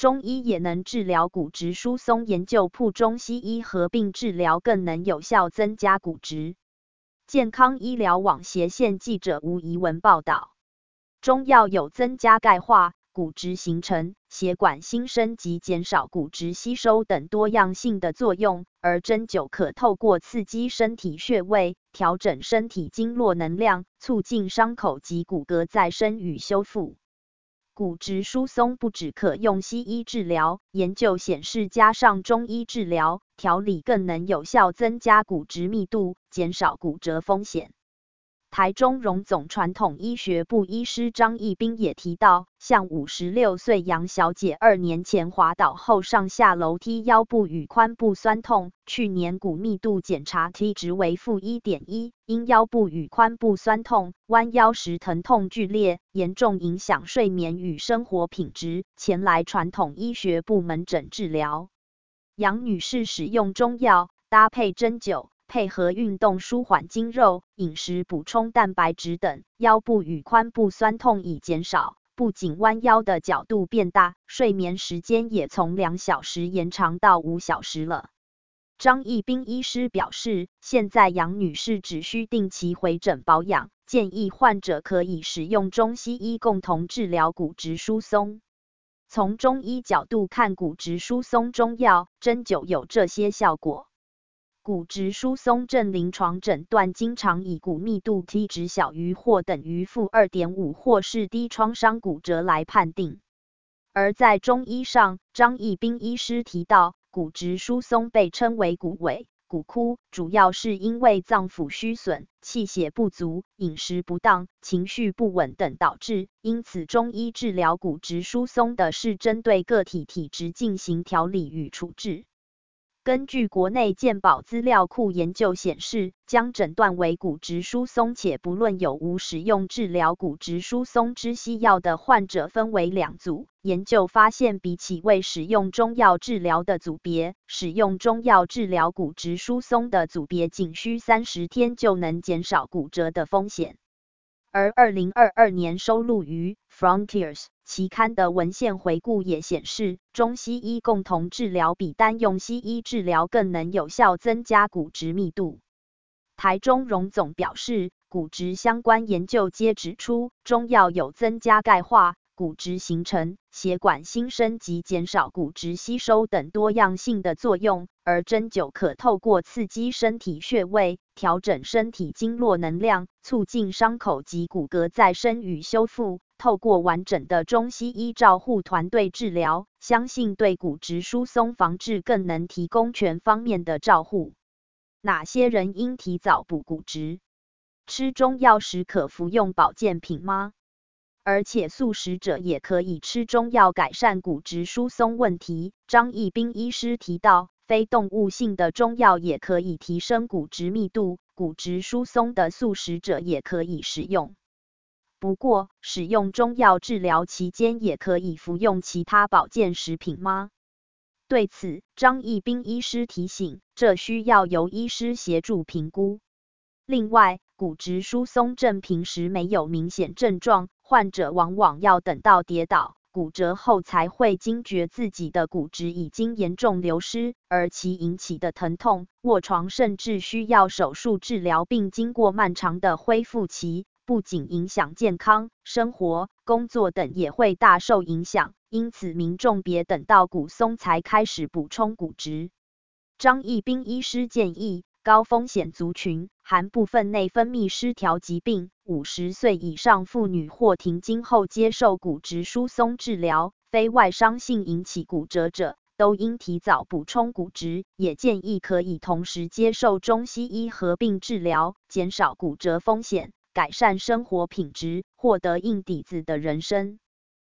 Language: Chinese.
中医也能治疗骨质疏松，研究铺中西医合并治疗更能有效增加骨质。健康医疗网斜线记者吴怡文报道，中药有增加钙化、骨质形成、血管新生及减少骨质吸收等多样性的作用，而针灸可透过刺激身体穴位，调整身体经络能量，促进伤口及骨骼再生与修复。骨质疏松不只可用西医治疗，研究显示加上中医治疗调理更能有效增加骨质密度，减少骨折风险。台中荣总传统医学部医师张义斌也提到，像56岁杨小姐2年前滑倒后上下楼梯腰部与髋部酸痛，去年骨密度检查 T 值为-1.1，因腰部与髋部酸痛，弯腰时疼痛剧烈，严重影响睡眠与生活品质，前来传统医学部门诊治疗。杨女士使用中药搭配针灸，配合运动舒缓筋肉、饮食补充蛋白质等，腰部与髋部酸痛已减少，不仅弯腰的角度变大，睡眠时间也从2小时延长到5小时了。张义斌医师表示，现在杨女士只需定期回诊保养，建议患者可以使用中西医共同治疗骨质疏松。从中医角度看，骨质疏松中药针灸有这些效果。骨质疏松症临床诊断经常以骨密度 T 值小于或等于-2.5或是低创伤骨折来判定。而在中医上，张义斌医师提到，骨质疏松被称为骨萎、骨枯，主要是因为脏腑虚损、气血不足、饮食不当、情绪不稳等导致，因此中医治疗骨质疏松的是针对个体体质进行调理与处置。根据国内健保资料库研究显示，将诊断为骨质疏松且不论有无使用治疗骨质疏松之西药的患者分为2组。研究发现，比起未使用中药治疗的组别，使用中药治疗骨质疏松的组别仅需30天就能减少骨折的风险。而2022年收录于 Frontiers 期刊的文献回顾也显示，中西医共同治疗比单用西医治疗更能有效增加骨质密度。台中荣总表示，骨质相关研究皆指出，中药有增加钙化、骨质形成、血管新生及减少骨质吸收等多样性的作用，而针灸可透过刺激身体穴位，调整身体经络能量，促进伤口及骨骼再生与修复。透过完整的中西医照护团队治疗，相信对骨质疏松防治更能提供全方面的照护。哪些人应提早补骨质？吃中药时可服用保健品吗？而且素食者也可以吃中药改善骨质疏松问题。张义斌医师提到，非动物性的中药也可以提升骨质密度，骨质疏松的素食者也可以食用。不过，使用中药治疗期间也可以服用其他保健食品吗？对此，张义斌医师提醒，这需要由医师协助评估。另外，骨质疏松症平时没有明显症状，患者往往要等到跌倒、骨折后才会惊觉自己的骨质已经严重流失，而其引起的疼痛、卧床甚至需要手术治疗，并经过漫长的恢复期，不仅影响健康、生活、工作等也会大受影响，因此民众别等到骨松才开始补充骨质。张义斌医师建议，高风险族群含部分内分泌失调疾病、50岁以上妇女或停经后接受骨质疏松治疗、非外伤性引起骨折者，都应提早补充骨质，也建议可以同时接受中西医合并治疗，减少骨折风险，改善生活品质，获得硬底子的人生。